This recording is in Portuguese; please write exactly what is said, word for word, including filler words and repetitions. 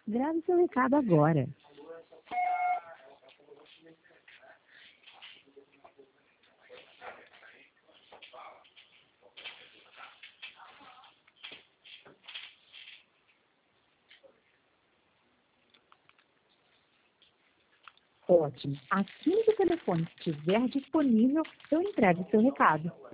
Grave seu recado agora. Ótimo. Assim que o telefone estiver disponível, eu entrego o seu recado.